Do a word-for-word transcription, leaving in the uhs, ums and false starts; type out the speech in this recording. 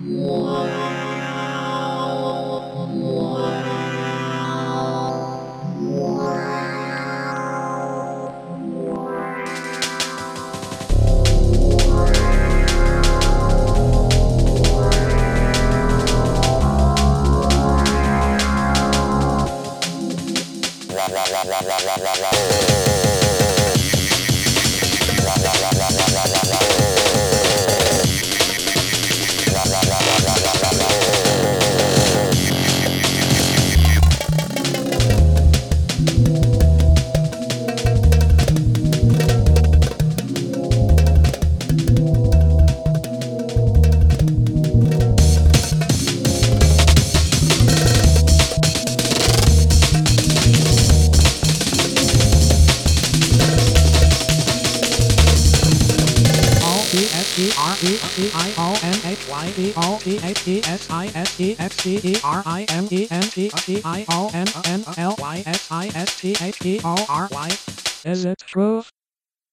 E R E C I O N H Y E O P H E S I S E X C E R I M E N T C I O N N L Y S I S T H E O R Y. Is it true?